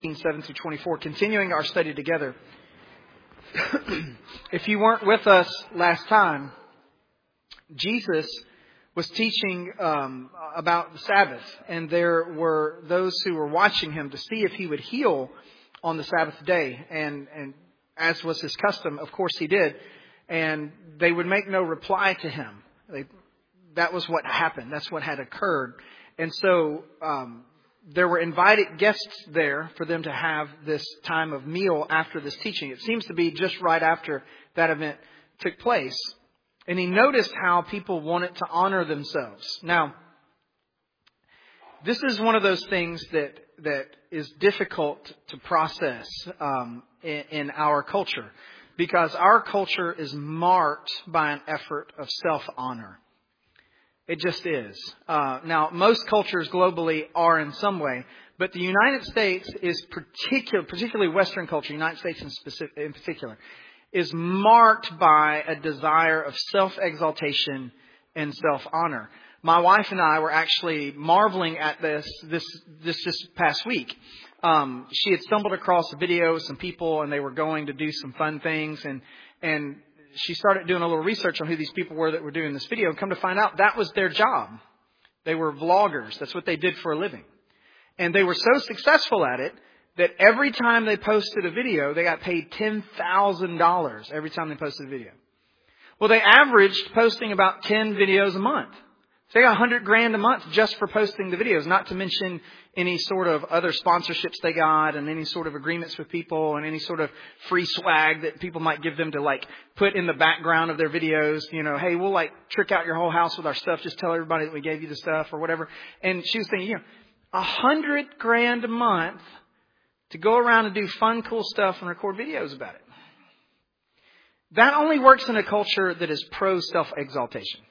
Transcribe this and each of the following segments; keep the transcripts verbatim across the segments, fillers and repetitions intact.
seven through twenty-four, continuing our study together. If you weren't with us last time, Jesus was teaching um, about the Sabbath, and there were those who were watching him to see if he would heal on the Sabbath day. And, and as was his custom, of course he did. And they would make no reply to him. They, that was what happened. That's what had occurred. And so um, there were invited guests there for them to have this time of meal after this teaching. It seems to be just right after that event took place. And he noticed how people wanted to honor themselves. Now, this is one of those things that that is difficult to process um, in, in our culture, because our culture is marked by an effort of self-honor. It just is. Uh, now, most cultures globally are in some way, but the United States is particular, particularly Western culture, United States in, specific, in particular, is marked by a desire of self-exaltation and self-honor. My wife and I were actually marveling at this this this just past week. Um, she had stumbled across a video of some people, and they were going to do some fun things, and and she started doing a little research on who these people were that were doing this video, and come to find out that was their job. They were vloggers. That's what they did for a living. And they were so successful at it that every time they posted a video, they got paid ten thousand dollars every time they posted a video. Well, they averaged posting about ten videos a month. So they got a hundred grand a month just for posting the videos, not to mention any sort of other sponsorships they got and any sort of agreements with people and any sort of free swag that people might give them to like put in the background of their videos. You know, hey, we'll like trick out your whole house with our stuff. Just tell everybody that we gave you the stuff or whatever. And she was thinking, you know, a hundred grand a month to go around and do fun, cool stuff and record videos about it. That only works in a culture that is pro self-exaltation.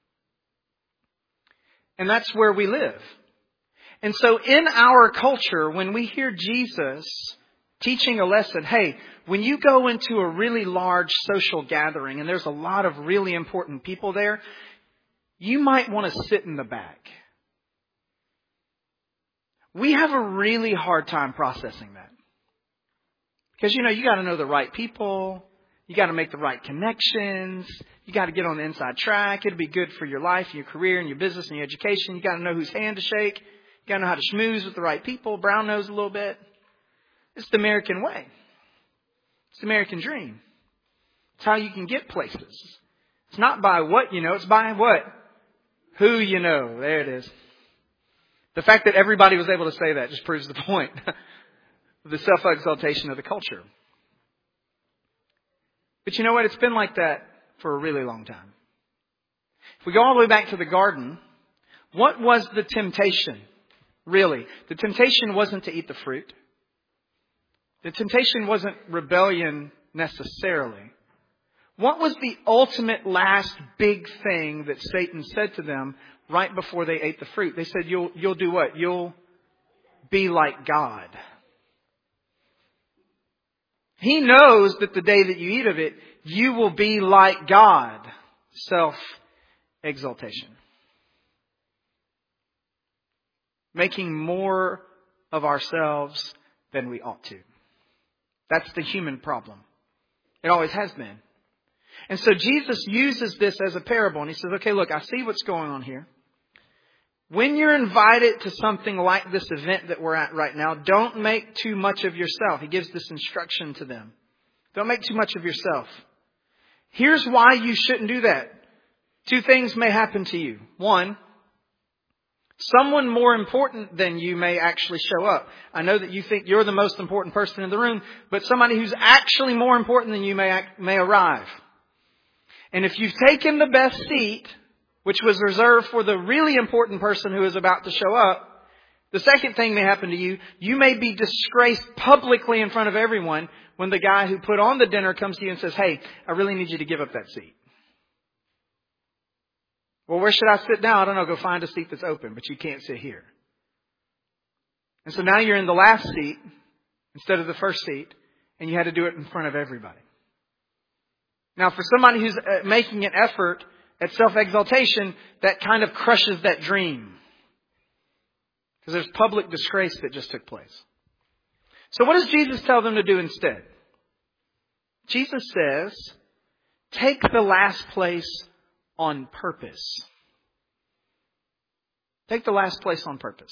And that's where we live. And so in our culture, when we hear Jesus teaching a lesson, hey, when you go into a really large social gathering and there's a lot of really important people there, you might want to sit in the back. We have a really hard time processing that. Because, you know, you got to know the right people. You got to make the right connections. You got to get on the inside track. It'll be good for your life, and your career, and your business, and your education. You got to know whose hand to shake. You got to know how to schmooze with the right people. Brown nose a little bit. It's the American way. It's the American dream. It's how you can get places. It's not by what you know. It's by what? Who you know. There it is. The fact that everybody was able to say that just proves the point. The self-exaltation of the culture. But you know what? It's been like that for a really long time. If we go all the way back to the garden, what was the temptation? Really, the temptation wasn't to eat the fruit. The temptation wasn't rebellion necessarily. What was the ultimate last big thing that Satan said to them right before they ate the fruit? They said, you'll, you'll do what? You'll be like God. He knows that the day that you eat of it, you will be like God. Self-exaltation. Making more of ourselves than we ought to. That's the human problem. It always has been. And so Jesus uses this as a parable. And he says, okay, look, I see what's going on here. When you're invited to something like this event that we're at right now, don't make too much of yourself. He gives this instruction to them. Don't make too much of yourself. Here's why you shouldn't do that. Two things may happen to you. One, someone more important than you may actually show up. I know that you think you're the most important person in the room, but somebody who's actually more important than you may act, may arrive. And if you've taken the best seat, which was reserved for the really important person who is about to show up, the second thing may happen to you. You may be disgraced publicly in front of everyone when the guy who put on the dinner comes to you and says, hey, I really need you to give up that seat. Well, where should I sit now? I don't know. Go find a seat that's open, but you can't sit here. And so now you're in the last seat instead of the first seat, and you had to do it in front of everybody. Now, for somebody who's making an effort at self-exaltation, that kind of crushes that dream. Because there's public disgrace that just took place. So what does Jesus tell them to do instead? Jesus says, take the last place on purpose. Take the last place on purpose.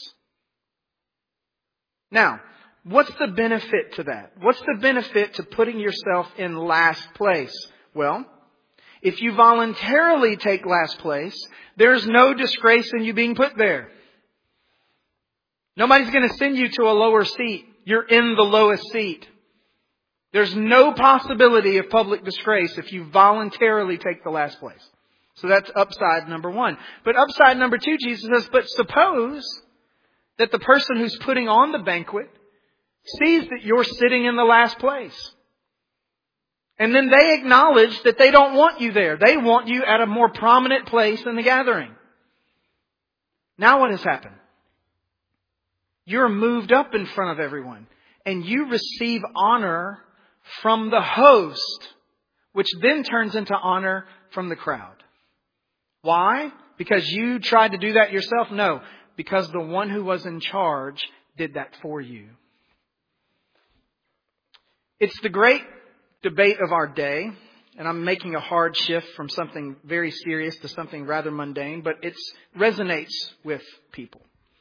Now, what's the benefit to that? What's the benefit to putting yourself in last place? Well, if you voluntarily take last place, there's no disgrace in you being put there. Nobody's going to send you to a lower seat. You're in the lowest seat. There's no possibility of public disgrace if you voluntarily take the last place. So that's upside number one. But upside number two, Jesus says, but suppose that the person who's putting on the banquet sees that you're sitting in the last place. And then they acknowledge that they don't want you there. They want you at a more prominent place in the gathering. Now what has happened? You're moved up in front of everyone. And you receive honor from the host, which then turns into honor from the crowd. Why? Because you tried to do that yourself? No, because the one who was in charge did that for you. It's the great debate of our day, and I'm making a hard shift from something very serious to something rather mundane, but it resonates with people.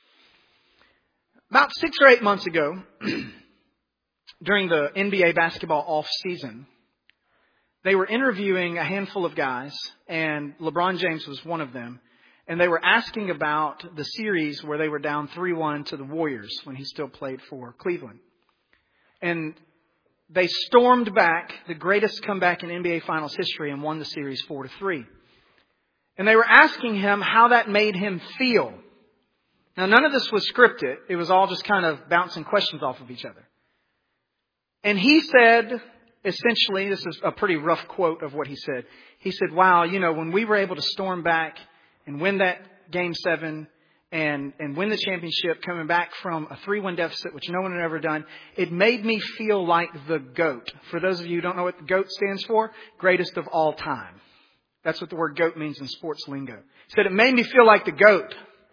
About six or eight months ago, during the N B A basketball off-season, they were interviewing a handful of guys, and LeBron James was one of them. And they were asking about the series where they were down three one to the Warriors when he still played for Cleveland. And they stormed back, the greatest comeback in N B A Finals history, and won the series four to three. And they were asking him how that made him feel. Now, none of this was scripted. It was all just kind of bouncing questions off of each other. And he said, essentially, this is a pretty rough quote of what he said. He said, wow, you know, when we were able to storm back and win that game seven and, and win the championship, coming back from a three one deficit, which no one had ever done, it made me feel like the GOAT. For those of you who don't know what the GOAT stands for, greatest of all time. That's what the word GOAT means in sports lingo. He said, it made me feel like the GOAT.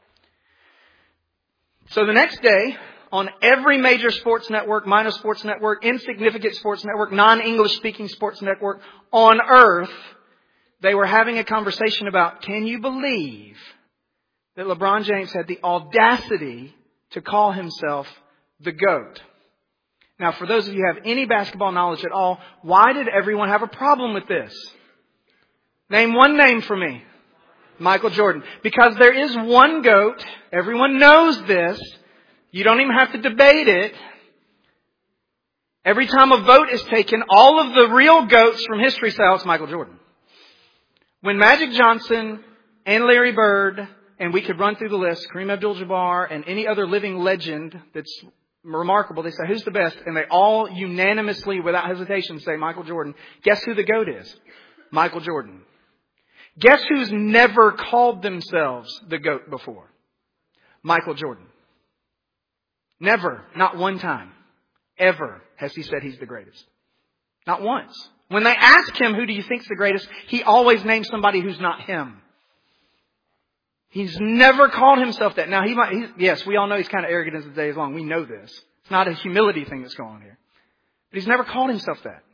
So the next day, on every major sports network, minor sports network, insignificant sports network, non-English speaking sports network on earth, they were having a conversation about, can you believe that LeBron James had the audacity to call himself the GOAT? Now, for those of you who have any basketball knowledge at all, why did everyone have a problem with this? Name one name for me. Michael Jordan. Because there is one GOAT. Everyone knows this. You don't even have to debate it. Every time a vote is taken, all of the real GOATs from history say, oh, it's Michael Jordan. When Magic Johnson and Larry Bird, and we could run through the list, Kareem Abdul-Jabbar and any other living legend that's remarkable, they say, who's the best? And they all unanimously, without hesitation, say Michael Jordan. Guess who the GOAT is? Michael Jordan. Guess who's never called themselves the GOAT before? Michael Jordan. Never, not one time, ever has he said he's the greatest. Not once. When they ask him, who do you think's the greatest? He always names somebody who's not him. He's never called himself that. Now, he might, he's, yes, we all know he's kind of arrogant as the day is long. We know this. It's not a humility thing that's going on here. But he's never called himself that.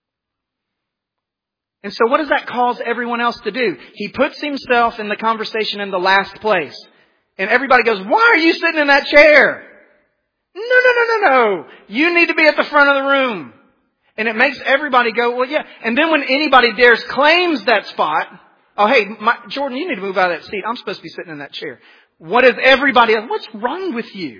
And so what does that cause everyone else to do? He puts himself in the conversation in the last place. And everybody goes, why are you sitting in that chair? No, no, no, no, no. You need to be at the front of the room. And it makes everybody go, well, yeah. And then when anybody dares claims that spot, oh, hey, my, Jordan, you need to move out of that seat. I'm supposed to be sitting in that chair. What is everybody else? What's wrong with you?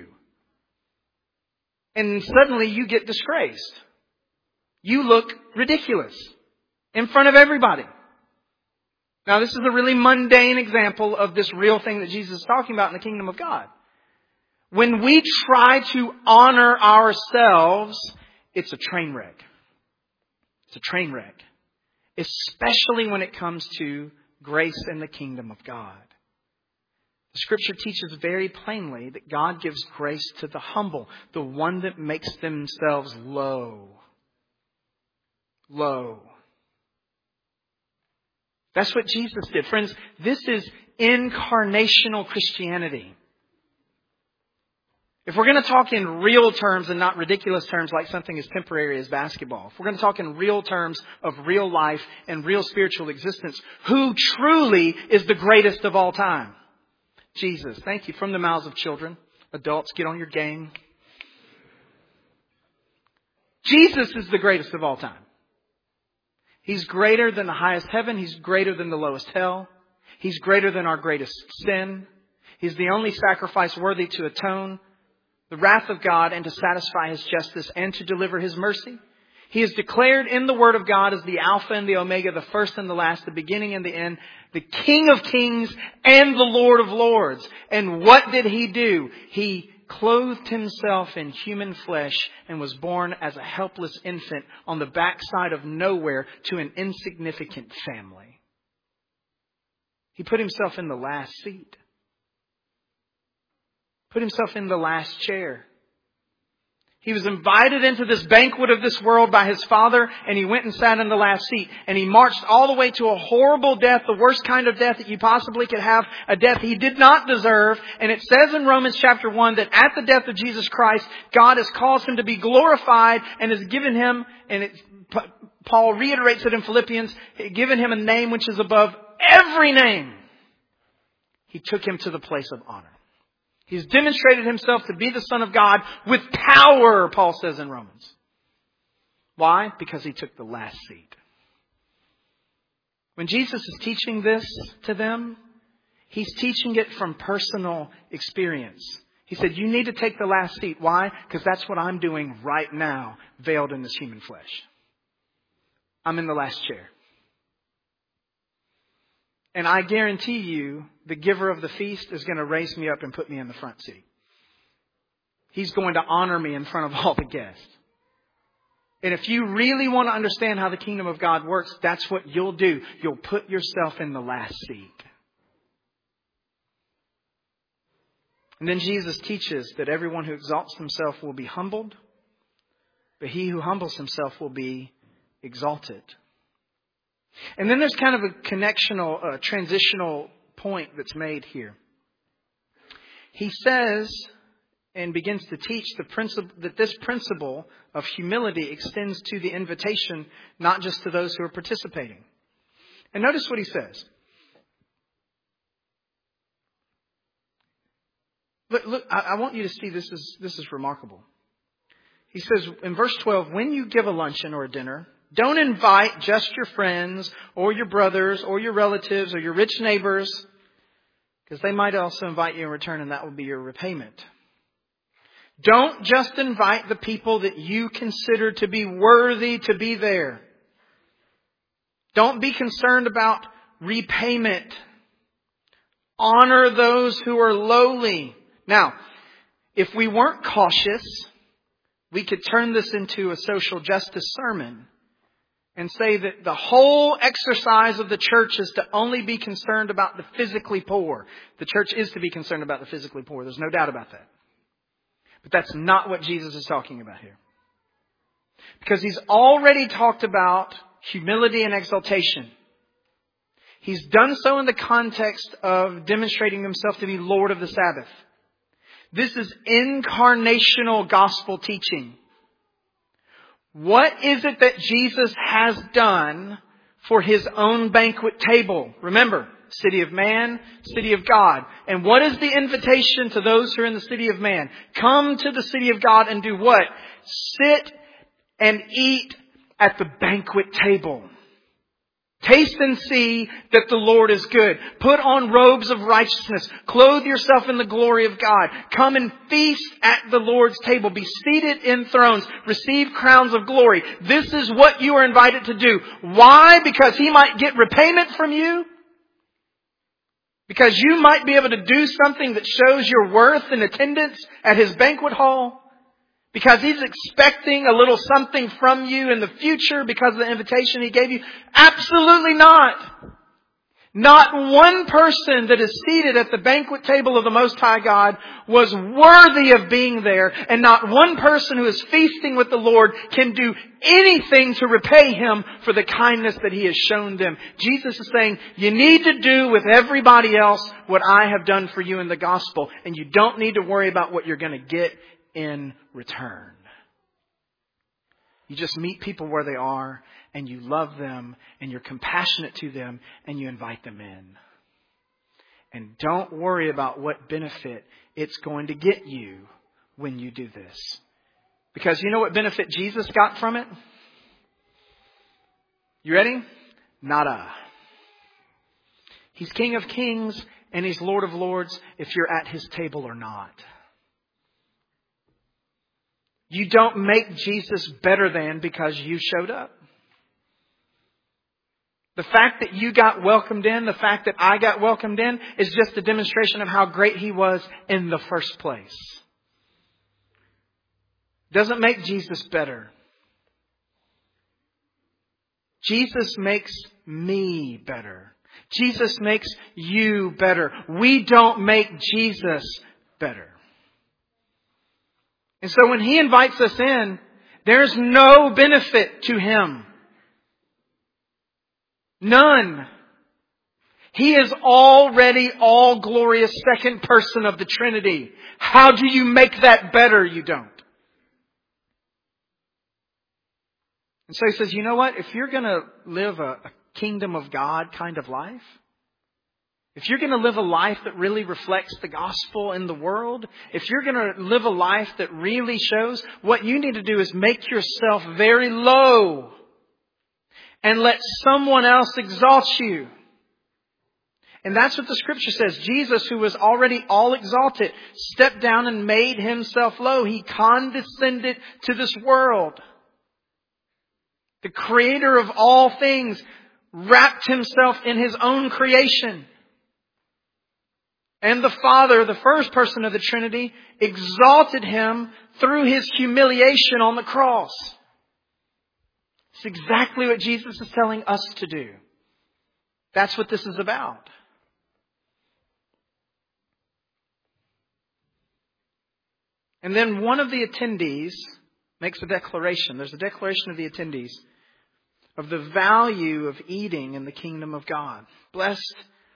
And suddenly you get disgraced. You look ridiculous in front of everybody. Now, this is a really mundane example of this real thing that Jesus is talking about in the kingdom of God. When we try to honor ourselves, it's a train wreck. It's a train wreck. Especially when it comes to grace in the kingdom of God. The Scripture teaches very plainly that God gives grace to the humble, the one that makes themselves low. Low. That's what Jesus did. Friends, this is incarnational Christianity. If we're going to talk in real terms and not ridiculous terms like something as temporary as basketball, if we're going to talk in real terms of real life and real spiritual existence, who truly is the greatest of all time? Jesus. Thank you. From the mouths of children. Adults, get on your game. Jesus is the greatest of all time. He's greater than the highest heaven. He's greater than the lowest hell. He's greater than our greatest sin. He's the only sacrifice worthy to atone the wrath of God and to satisfy His justice and to deliver His mercy. He is declared in the Word of God as the Alpha and the Omega, the first and the last, the beginning and the end, the King of kings and the Lord of lords. And what did He do? He clothed Himself in human flesh and was born as a helpless infant on the backside of nowhere to an insignificant family. He put Himself in the last seat. Put Himself in the last chair. He was invited into this banquet of this world by His Father, and He went and sat in the last seat. And He marched all the way to a horrible death, the worst kind of death that you possibly could have, a death He did not deserve. And it says in Romans chapter one that at the death of Jesus Christ, God has caused Him to be glorified and has given Him, and it, Paul reiterates it in Philippians, given Him a name which is above every name. He took Him to the place of honor. He's demonstrated Himself to be the Son of God with power, Paul says in Romans. Why? Because He took the last seat. When Jesus is teaching this to them, He's teaching it from personal experience. He said, you need to take the last seat. Why? Because that's what I'm doing right now, veiled in this human flesh. I'm in the last chair. And I guarantee you, the giver of the feast is going to raise me up and put me in the front seat. He's going to honor me in front of all the guests. And if you really want to understand how the kingdom of God works, that's what you'll do. You'll put yourself in the last seat. And then Jesus teaches that everyone who exalts himself will be humbled, but he who humbles himself will be exalted. And then there's kind of a connectional, uh, transitional point that's made here. He says and begins to teach the principle that this principle of humility extends to the invitation, not just to those who are participating. And notice what he says. Look, look I, I want you to see this is this is remarkable. He says in verse twelve, when you give a luncheon or a dinner, don't invite just your friends or your brothers or your relatives or your rich neighbors, because they might also invite you in return, and that will be your repayment. Don't just invite the people that you consider to be worthy to be there. Don't be concerned about repayment. Honor those who are lowly. Now, if we weren't cautious, we could turn this into a social justice sermon and say that the whole exercise of the church is to only be concerned about the physically poor. The church is to be concerned about the physically poor. There's no doubt about that. But that's not what Jesus is talking about here. Because He's already talked about humility and exaltation. He's done so in the context of demonstrating Himself to be Lord of the Sabbath. This is incarnational gospel teaching. What is it that Jesus has done for His own banquet table? Remember, city of man, city of God. And what is the invitation to those who are in the city of man? Come to the city of God and do what? Sit and eat at the banquet table. Taste and see that the Lord is good. Put on robes of righteousness. Clothe yourself in the glory of God. Come and feast at the Lord's table. Be seated in thrones. Receive crowns of glory. This is what you are invited to do. Why? Because He might get repayment from you? Because you might be able to do something that shows your worth in attendance at His banquet hall? Because He's expecting a little something from you in the future because of the invitation He gave you? Absolutely not. Not one person that is seated at the banquet table of the Most High God was worthy of being there. And not one person who is feasting with the Lord can do anything to repay Him for the kindness that He has shown them. Jesus is saying, you need to do with everybody else what I have done for you in the gospel. And you don't need to worry about what you're going to get in return. You just meet people where they are. And you love them, and you're compassionate to them, and you invite them in. And don't worry about what benefit it's going to get you when you do this. Because you know what benefit Jesus got from it? You ready? Nada. He's King of Kings, and He's Lord of Lords if you're at His table or not. You don't make Jesus better than because you showed up. The fact that you got welcomed in, the fact that I got welcomed in, is just a demonstration of how great He was in the first place. Doesn't make Jesus better. Jesus makes me better. Jesus makes you better. We don't make Jesus better. And so when He invites us in, there's no benefit to Him. None. He is already all glorious second person of the Trinity. How do you make that better? You don't. And so He says, you know what? If you're going to live a, a kingdom of God kind of life, if you're going to live a life that really reflects the gospel in the world, if you're going to live a life that really shows, what you need to do is make yourself very low. And let someone else exalt you. And that's what the Scripture says. Jesus, who was already all exalted, stepped down and made Himself low. He condescended to this world. The Creator of all things wrapped Himself in His own creation. And the Father, the first person of the Trinity, exalted Him through His humiliation on the cross. It's exactly what Jesus is telling us to do. That's what this is about. And then one of the attendees makes a declaration. There's a declaration of the attendees of the value of eating in the kingdom of God. Blessed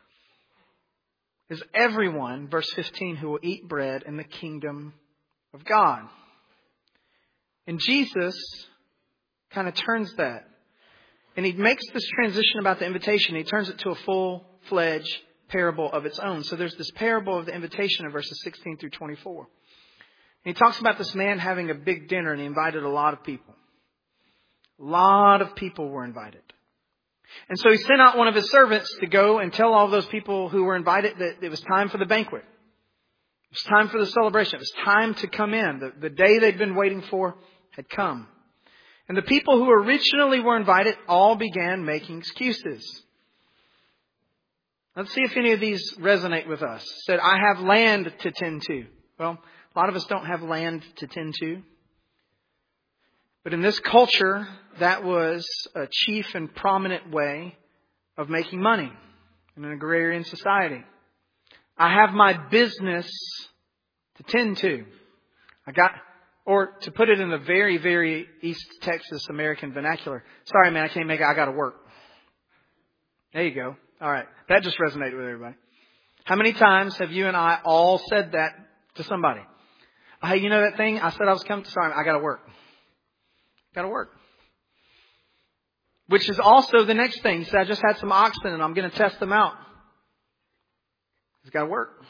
is everyone, verse fifteen, who will eat bread in the kingdom of God. And Jesus kind of turns that. And He makes this transition about the invitation. He turns it to a full-fledged parable of its own. So there's this parable of the invitation in verses sixteen through twenty-four. And He talks about this man having a big dinner, and he invited a lot of people. A lot of people were invited. And so He sent out one of His servants to go and tell all those people who were invited that it was time for the banquet. It was time for the celebration. It was time to come in. The, the day they'd been waiting for had come. And the people who originally were invited all began making excuses. Let's see if any of these resonate with us. Said, I have land to tend to. Well, a lot of us don't have land to tend to. But in this culture, that was a chief and prominent way of making money in an agrarian society. I have my business to tend to. I got... Or to put it in the very, very East Texas American vernacular. Sorry, man, I can't make it. I got to work. There you go. All right. That just resonated with everybody. How many times have you and I all said that to somebody? Hey, you know that thing? I said I was coming. Sorry, I got to work. Got to work. Which is also the next thing. You said, I just had some oxen and I'm going to test them out. It's got to work.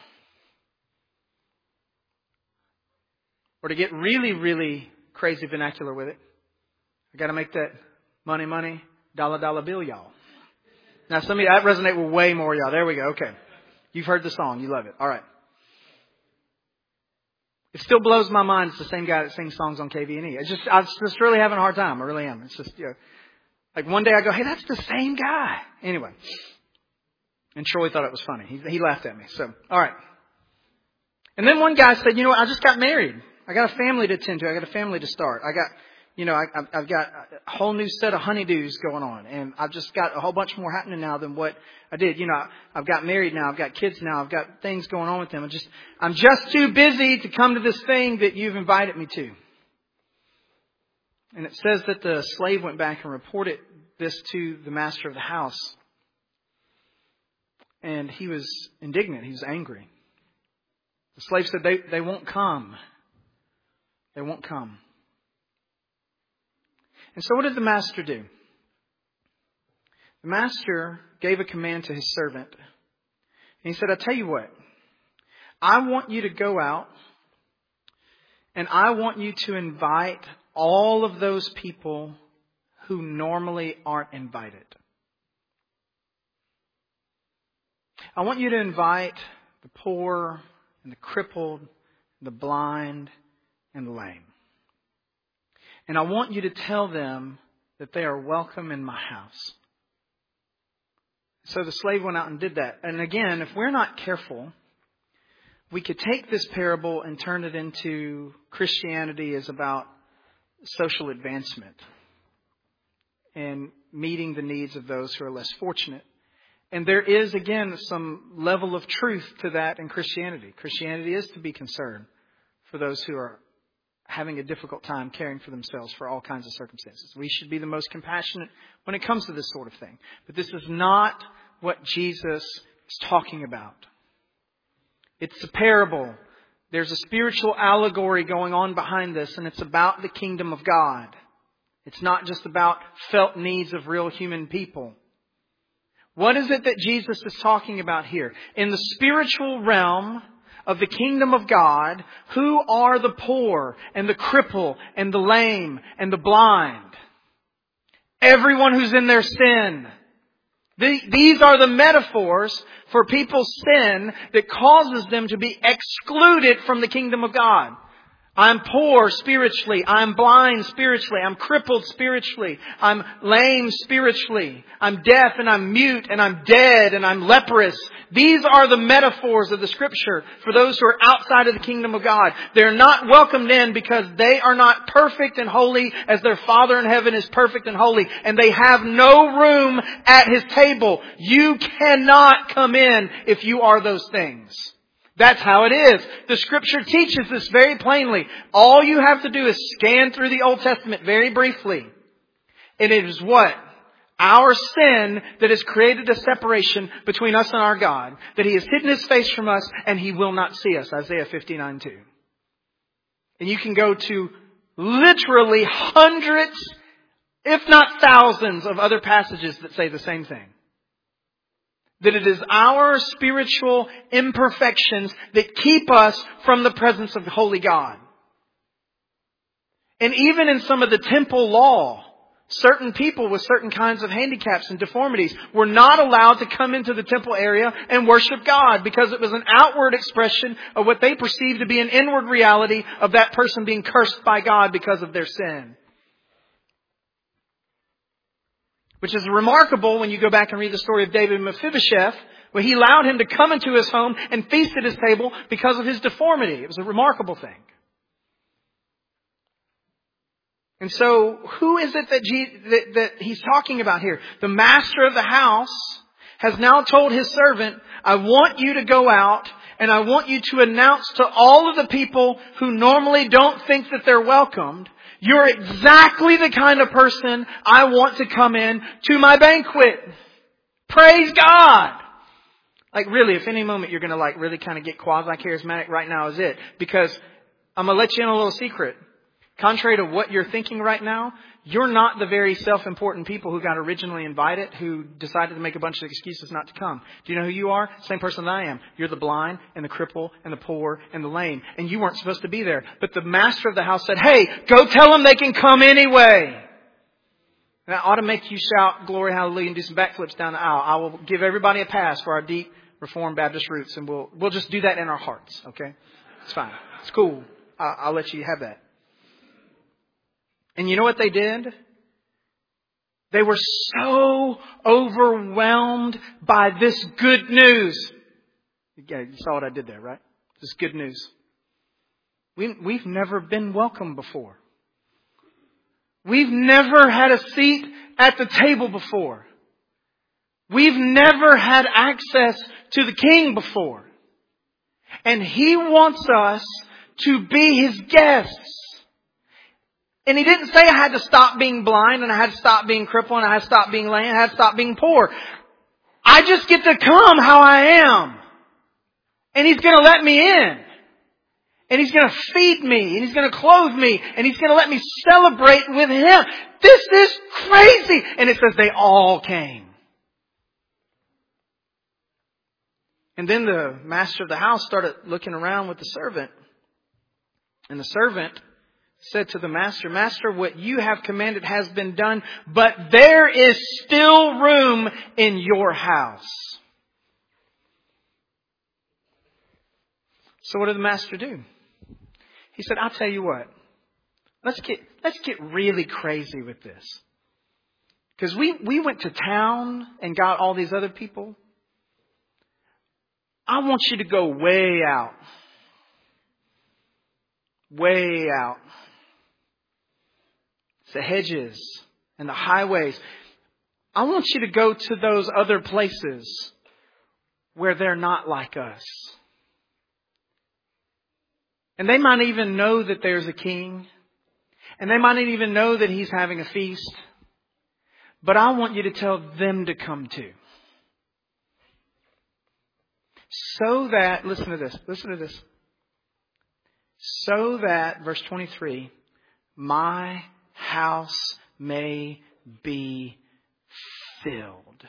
Or to get really, really crazy vernacular with it, I got to make that money, money, dollar, dollar bill, y'all. Now, some of you, that resonate with way more, y'all. There we go. Okay. You've heard the song. You love it. All right. It still blows my mind. It's the same guy that sings songs on K V N E. It's just, I'm just really having a hard time. I really am. It's just, you know, like one day I go, hey, that's the same guy. Anyway. And Troy thought it was funny. He, he laughed at me. So, all right. And then one guy said, you know what? I just got married. I got a family to tend to. I got a family to start. I got you know, I, I've, I've got a whole new set of honeydews going on, and I've just got a whole bunch more happening now than what I did. You know, I've got married now, I've got kids now, I've got things going on with them. I'm just, I'm just too busy to come to this thing that you've invited me to. And it says that the slave went back and reported this to the master of the house. And he was indignant. He was angry. The slave said, they, they won't come. They won't come. And so what did the master do? The master gave a command to his servant. And he said, I tell you what. I want you to go out and I want you to invite all of those people who normally aren't invited. I want you to invite the poor and the crippled, the blind and the lame. And I want you to tell them that they are welcome in my house. So the slave went out and did that. And again, if we're not careful, we could take this parable and turn it into Christianity is about social advancement and meeting the needs of those who are less fortunate. And there is, again, some level of truth to that in Christianity. Christianity is to be concerned for those who are having a difficult time caring for themselves for all kinds of circumstances. We should be the most compassionate when it comes to this sort of thing. But this is not what Jesus is talking about. It's a parable. There's a spiritual allegory going on behind this, and it's about the kingdom of God. It's not just about felt needs of real human people. What is it that Jesus is talking about here? In the spiritual realm of the kingdom of God, who are the poor and the cripple and the lame and the blind? Everyone who's in their sin. These are the metaphors for people's sin that causes them to be excluded from the kingdom of God. I'm poor spiritually. I'm blind spiritually. I'm crippled spiritually. I'm lame spiritually. I'm deaf and I'm mute and I'm dead and I'm leprous. These are the metaphors of the Scripture for those who are outside of the kingdom of God. They're not welcomed in because they are not perfect and holy as their Father in heaven is perfect and holy. And they have no room at His table. You cannot come in if you are those things. That's how it is. The Scripture teaches this very plainly. All you have to do is scan through the Old Testament very briefly. And it is what? Our sin that has created a separation between us and our God. That He has hidden His face from us and He will not see us. Isaiah fifty-nine two. And you can go to literally hundreds, if not thousands, of other passages that say the same thing. That it is our spiritual imperfections that keep us from the presence of the Holy God. And even in some of the temple law, certain people with certain kinds of handicaps and deformities were not allowed to come into the temple area and worship God because it was an outward expression of what they perceived to be an inward reality of that person being cursed by God because of their sin. Which is remarkable when you go back and read the story of David and Mephibosheth, where he allowed him to come into his home and feast at his table because of his deformity. It was a remarkable thing. And so, who is it that, G- that, that he's talking about here? The master of the house has now told his servant, I want you to go out and I want you to announce to all of the people who normally don't think that they're welcomed, you're exactly the kind of person I want to come in to my banquet. Praise God. Like really, if any moment you're going to like really kind of get quasi-charismatic, right now is it. Because I'm going to let you in a little secret. Contrary to what you're thinking right now, you're not the very self-important people who got originally invited, who decided to make a bunch of excuses not to come. Do you know who you are? Same person that I am. You're the blind and the cripple and the poor and the lame. And you weren't supposed to be there. But the master of the house said, hey, go tell them they can come anyway. And that ought to make you shout, glory, hallelujah, and do some backflips down the aisle. I will give everybody a pass for our deep Reformed Baptist roots. And we'll, we'll just do that in our hearts. Okay? It's fine. It's cool. I'll, I'll let you have that. And you know what they did? They were so overwhelmed by this good news. Yeah, you saw what I did there, right? This good news. We, we've never been welcome before. We've never had a seat at the table before. We've never had access to the King before. And He wants us to be His guests. And He didn't say I had to stop being blind and I had to stop being crippled and I had to stop being lame and I had to stop being poor. I just get to come how I am. And He's going to let me in. And He's going to feed me. And He's going to clothe me. And He's going to let me celebrate with Him. This is crazy. And it says they all came. And then the master of the house started looking around with the servant. And the servant said to the master, Master, what you have commanded has been done, but there is still room in your house. So what did the master do? He said, I'll tell you what. Let's get, let's get really crazy with this. Because we, we went to town and got all these other people. I want you to go way out. Way out. It's the hedges and the highways. I want you to go to those other places where they're not like us. And they might even know that there's a king. And they might not even know that he's having a feast. But I want you to tell them to come too. So that, listen to this, listen to this. So that, verse twenty-three, my house may be filled.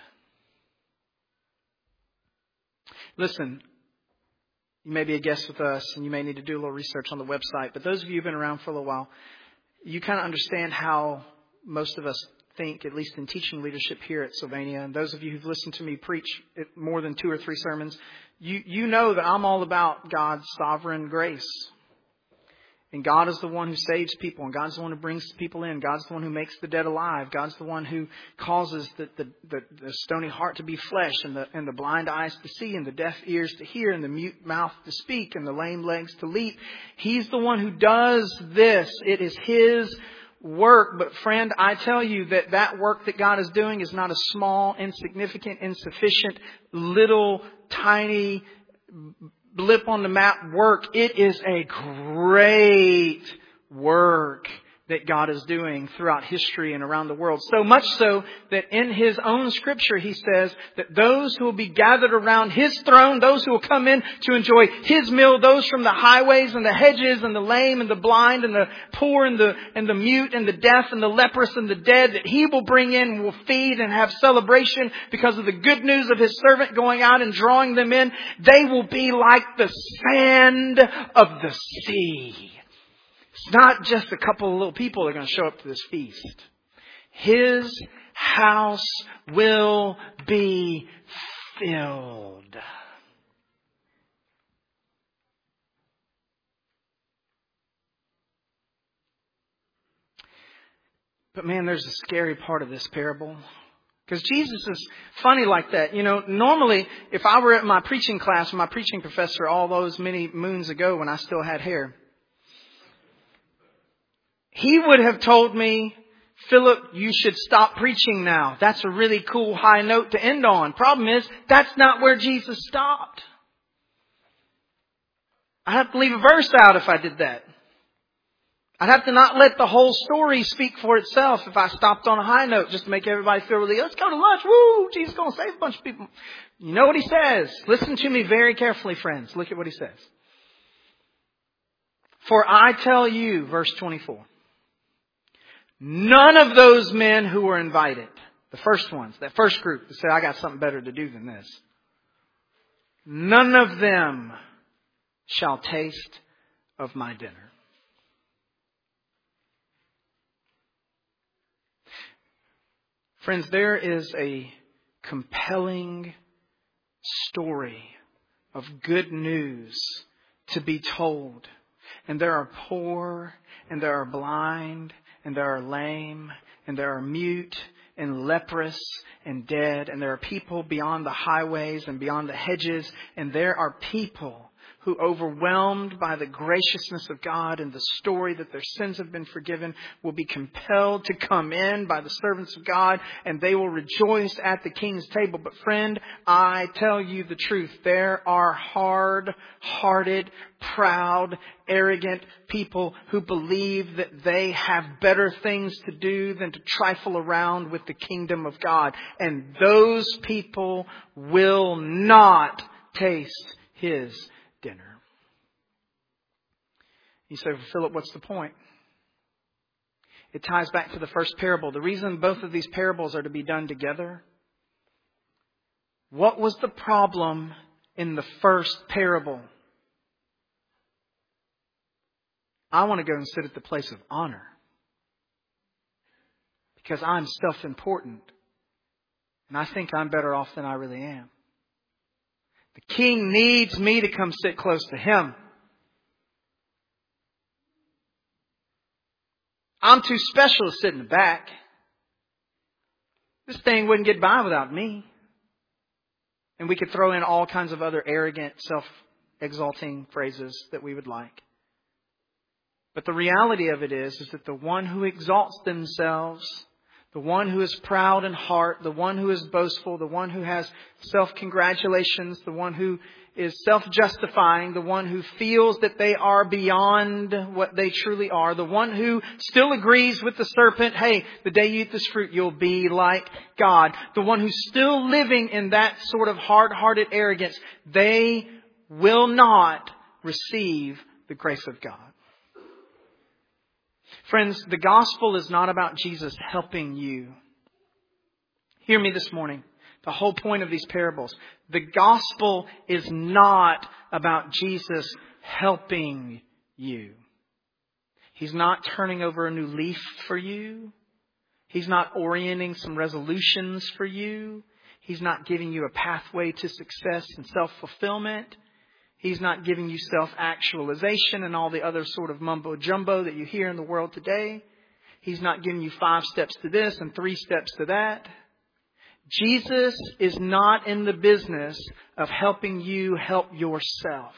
Listen, you may be a guest with us and you may need to do a little research on the website. But those of you who've been around for a little while, you kind of understand how most of us think, at least in teaching leadership here at Sylvania. And those of you who've listened to me preach more than two or three sermons, you, you know that I'm all about God's sovereign grace. And God is the one who saves people. And God's the one who brings people in. God's the one who makes the dead alive. God's the one who causes the, the, the, the stony heart to be flesh and the, and the blind eyes to see and the deaf ears to hear and the mute mouth to speak and the lame legs to leap. He's the one who does this. It is His work. But friend, I tell you that that work that God is doing is not a small, insignificant, insufficient, little, tiny blip on the map work. It is a great work that God is doing throughout history and around the world. So much so that in His own scripture, He says that those who will be gathered around His throne, those who will come in to enjoy His meal, those from the highways and the hedges and the lame and the blind and the poor and the, and the mute and the deaf and the leprous and the dead, that He will bring in and will feed and have celebration because of the good news of His servant going out and drawing them in. They will be like the sand of the sea. It's not just a couple of little people that are going to show up to this feast. His house will be filled. But man, there's a scary part of this parable. Because Jesus is funny like that. You know, normally if I were at my preaching class with my preaching professor all those many moons ago when I still had hair, he would have told me, Philip, you should stop preaching now. That's a really cool high note to end on. Problem is, that's not where Jesus stopped. I'd have to leave a verse out if I did that. I'd have to not let the whole story speak for itself if I stopped on a high note just to make everybody feel really, let's go to lunch. Woo! Jesus is going to save a bunch of people. You know what He says? Listen to me very carefully, friends. Look at what He says. For I tell you, verse twenty-four. None of those men who were invited, the first ones, that first group that said, I got something better to do than this. None of them shall taste of my dinner. Friends, there is a compelling story of good news to be told. And there are poor, and there are blind, and there are lame, and there are mute, and leprous, and dead, and there are people beyond the highways and beyond the hedges, and there are people who, overwhelmed by the graciousness of God and the story that their sins have been forgiven, will be compelled to come in by the servants of God, and they will rejoice at the King's table. But friend, I tell you the truth. There are hard-hearted, proud, arrogant people who believe that they have better things to do than to trifle around with the kingdom of God. And those people will not taste His dinner. You say, well, Philip, what's the point? It ties back to the first parable. The reason both of these parables are to be done together. What was the problem in the first parable? I want to go and sit at the place of honor because I'm self-important and I think I'm better off than I really am. The king needs me to come sit close to him. I'm too special to sit in the back. This thing wouldn't get by without me. And we could throw in all kinds of other arrogant, self-exalting phrases that we would like. But the reality of it is, is that the one who exalts themselves, the one who is proud in heart, the one who is boastful, the one who has self-congratulations, the one who is self-justifying, the one who feels that they are beyond what they truly are, the one who still agrees with the serpent, hey, the day you eat this fruit, you'll be like God. The one who's still living in that sort of hard-hearted arrogance, they will not receive the grace of God. Friends, the gospel is not about Jesus helping you. Hear me this morning. The whole point of these parables. The gospel is not about Jesus helping you. He's not turning over a new leaf for you. He's not orienting some resolutions for you. He's not giving you a pathway to success and self-fulfillment. He's not giving you self-actualization and all the other sort of mumbo-jumbo that you hear in the world today. He's not giving you five steps to this and three steps to that. Jesus is not in the business of helping you help yourself.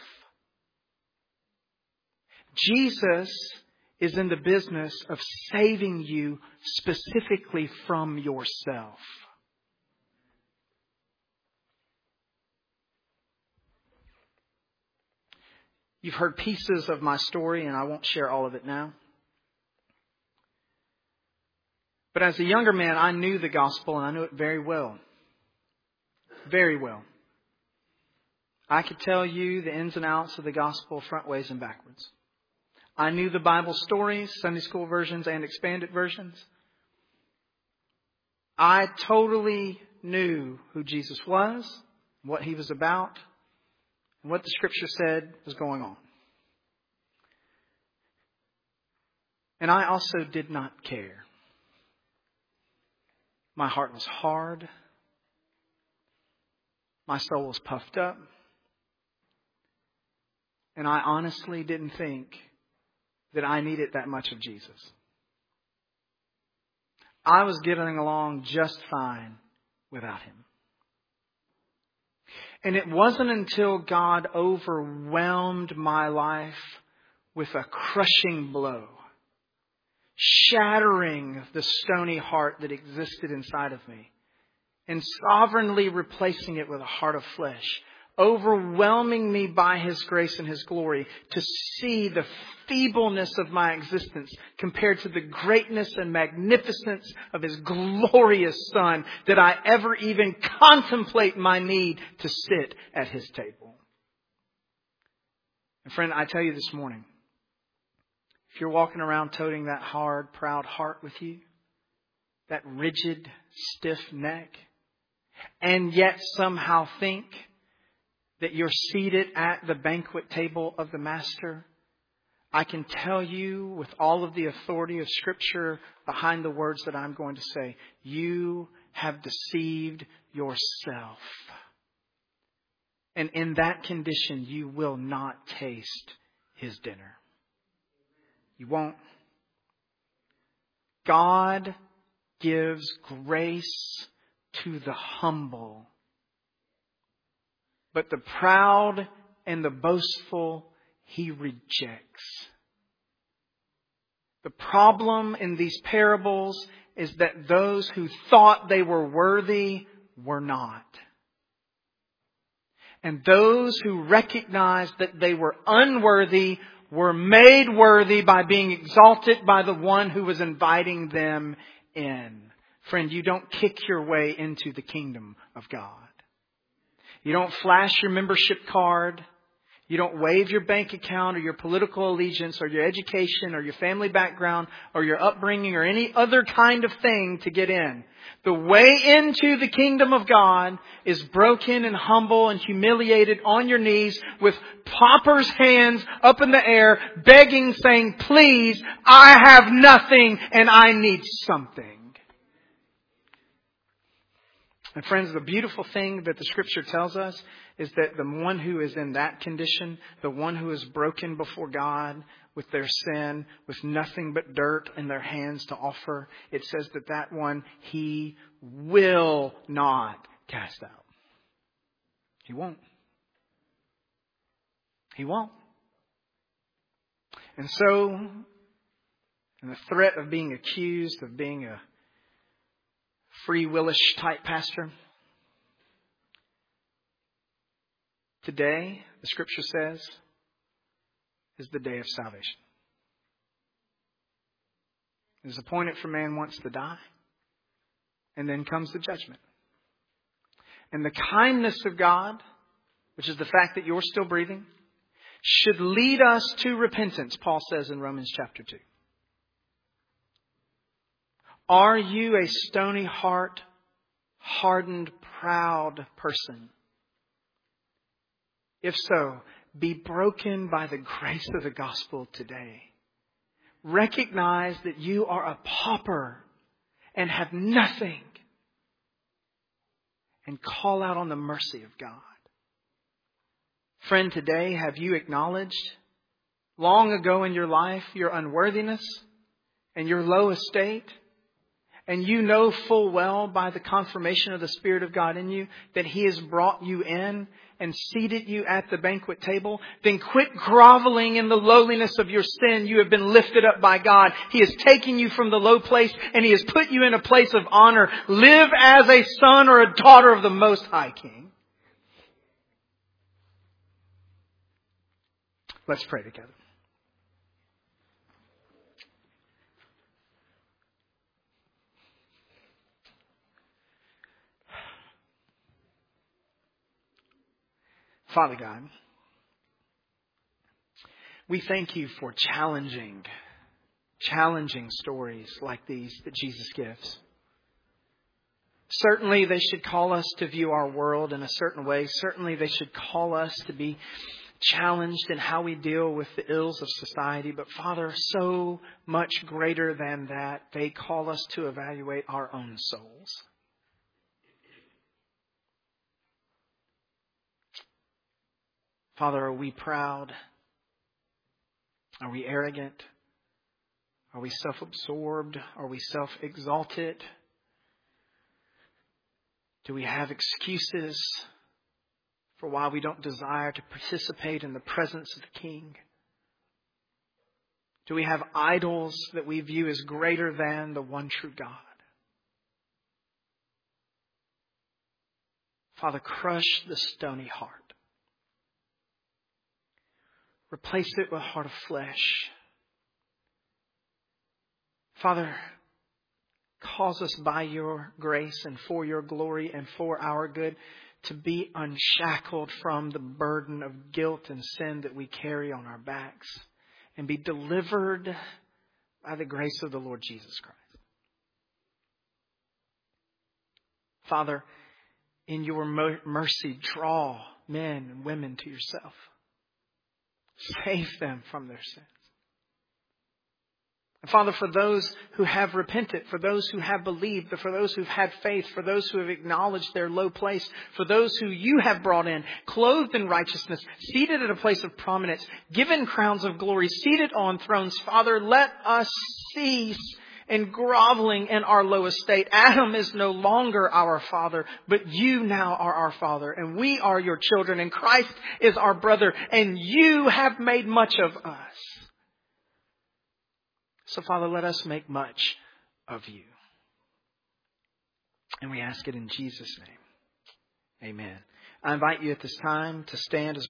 Jesus is in the business of saving you specifically from yourself. You've heard pieces of my story, and I won't share all of it now. But as a younger man, I knew the gospel, and I knew it very well. Very well. I could tell you the ins and outs of the gospel front ways and backwards. I knew the Bible stories, Sunday school versions and expanded versions. I totally knew who Jesus was, what He was about, and what the Scripture said was going on. And I also did not care. My heart was hard. My soul was puffed up. And I honestly didn't think that I needed that much of Jesus. I was getting along just fine without Him. And it wasn't until God overwhelmed my life with a crushing blow, shattering the stony heart that existed inside of me, and sovereignly replacing it with a heart of flesh, overwhelming me by His grace and His glory to see the feebleness of my existence compared to the greatness and magnificence of His glorious Son, that I ever even contemplate my need to sit at His table. And friend, I tell you this morning, if you're walking around toting that hard, proud heart with you, that rigid, stiff neck, and yet somehow think that you're seated at the banquet table of the Master, I can tell you with all of the authority of Scripture behind the words that I'm going to say, you have deceived yourself. And in that condition, you will not taste His dinner. You won't. God gives grace to the humble, but the proud, and the boastful He rejects. The problem in these parables is that those who thought they were worthy were not. And those who recognized that they were unworthy were made worthy by being exalted by the one who was inviting them in. Friend, you don't kick your way into the kingdom of God. You don't flash your membership card. You don't wave your bank account or your political allegiance or your education or your family background or your upbringing or any other kind of thing to get in. The way into the kingdom of God is broken and humble and humiliated on your knees with pauper's hands up in the air, begging, saying, please, I have nothing and I need something. And friends, the beautiful thing that the Scripture tells us is that the one who is in that condition, the one who is broken before God with their sin, with nothing but dirt in their hands to offer, it says that that one He will not cast out. He won't. He won't. And so, in the threat of being accused of being a free willish type pastor, today, the Scripture says, is the day of salvation. It is appointed for man once to die, and then comes the judgment. And the kindness of God, which is the fact that you're still breathing, should lead us to repentance, Paul says in Romans chapter two. Are you a stony heart, hardened, proud person? If so, be broken by the grace of the gospel today. Recognize that you are a pauper and have nothing. And call out on the mercy of God. Friend, today, have you acknowledged long ago in your life your unworthiness and your low estate? And you know full well by the confirmation of the Spirit of God in you that He has brought you in and seated you at the banquet table. Then quit groveling in the lowliness of your sin. You have been lifted up by God. He has taken you from the low place and He has put you in a place of honor. Live as a son or a daughter of the Most High King. Let's pray together. Father God, we thank You for challenging, challenging stories like these that Jesus gives. Certainly they should call us to view our world in a certain way. Certainly they should call us to be challenged in how we deal with the ills of society. But Father, so much greater than that, they call us to evaluate our own souls. Father, are we proud? Are we arrogant? Are we self-absorbed? Are we self-exalted? Do we have excuses for why we don't desire to participate in the presence of the King? Do we have idols that we view as greater than the one true God? Father, crush the stony heart. Replace it with a heart of flesh. Father, cause us by Your grace and for Your glory and for our good to be unshackled from the burden of guilt and sin that we carry on our backs and be delivered by the grace of the Lord Jesus Christ. Father, in Your mercy, draw men and women to Yourself. Save them from their sins. And Father, for those who have repented, for those who have believed, for those who have had faith, for those who have acknowledged their low place, for those who You have brought in, clothed in righteousness, seated at a place of prominence, given crowns of glory, seated on thrones, Father, let us cease and groveling in our low estate. Adam is no longer our father, but you now are our father, and we are your children, and Christ is our brother, and you have made much of us. So, Father, let us make much of you. And we ask it in Jesus' name. Amen. I invite you at this time to stand as